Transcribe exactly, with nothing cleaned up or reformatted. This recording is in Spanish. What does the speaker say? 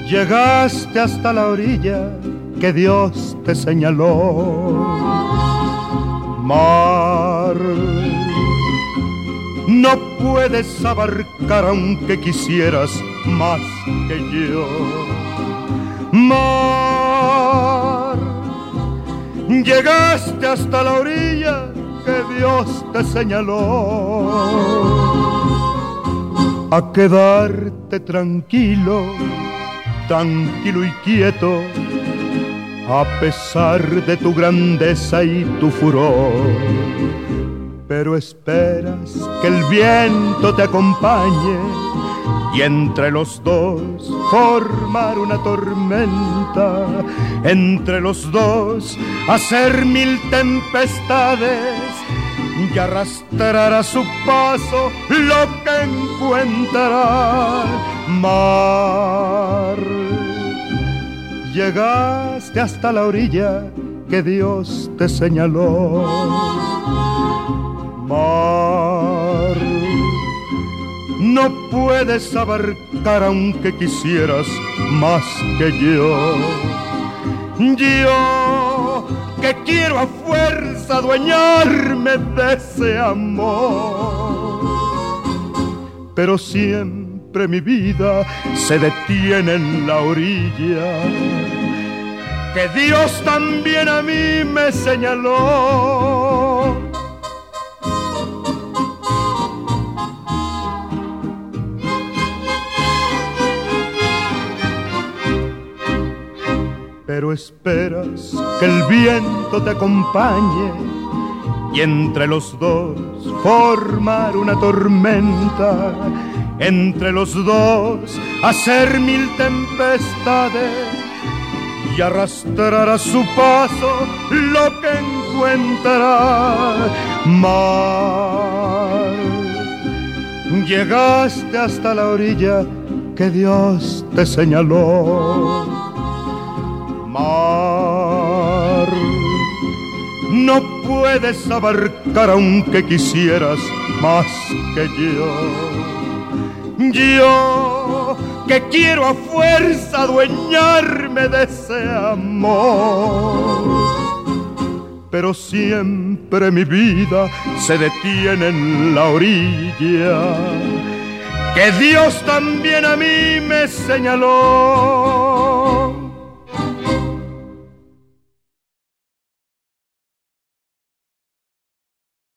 Llegaste hasta la orilla que Dios te señaló. Mar, no puedes abarcar aunque quisieras más que yo. Mar, llegaste hasta la orilla que Dios te señaló. A quedarte tranquilo, tranquilo y quieto, a pesar de tu grandeza y tu furor. Pero esperas que el viento te acompañe y entre los dos formar una tormenta, entre los dos hacer mil tempestades y arrastrar a su paso lo que encuentra. Mar, llegaste hasta la orilla que Dios te señaló. Mar, no puedes abarcar aunque quisieras más que yo. Yo que quiero a fuerza adueñarme de ese amor, pero siempre mi vida se detiene en la orilla que Dios también a mí me señaló. Pero esperas que el viento te acompañe y entre los dos formar una tormenta, entre los dos hacer mil tempestades y arrastrar a su paso lo que encuentra. Mar, llegaste hasta la orilla que Dios te señaló. Mar, no puedes abarcar aunque quisieras más que yo. Yo que quiero a fuerza adueñarme de ese amor, pero siempre mi vida se detiene en la orilla que Dios también a mí me señaló.